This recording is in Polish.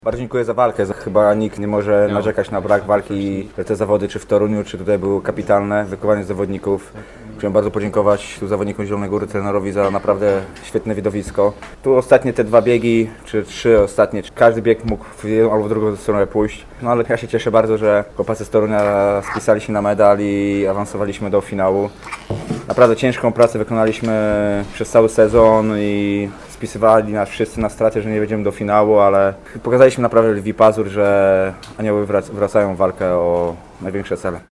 Bardzo dziękuję za walkę. Chyba nikt nie może narzekać na brak walki. Te zawody czy w Toruniu, czy tutaj były kapitalne. Wychowanie zawodników. Chciałem bardzo podziękować zawodnikom Zielonej Góry, trenerowi za naprawdę świetne widowisko. Tu ostatnie te 2 biegi, czy 3 ostatnie, każdy bieg mógł w jedną albo w drugą stronę pójść. No ale ja się cieszę bardzo, że chłopacy z Torunia spisali się na medal i awansowaliśmy do finału. Naprawdę ciężką pracę wykonaliśmy przez cały sezon i spisywali nas wszyscy na straty, że nie wejdziemy do finału, ale pokazaliśmy naprawdę lwi pazur, że anioły wracają w walkę o największe cele.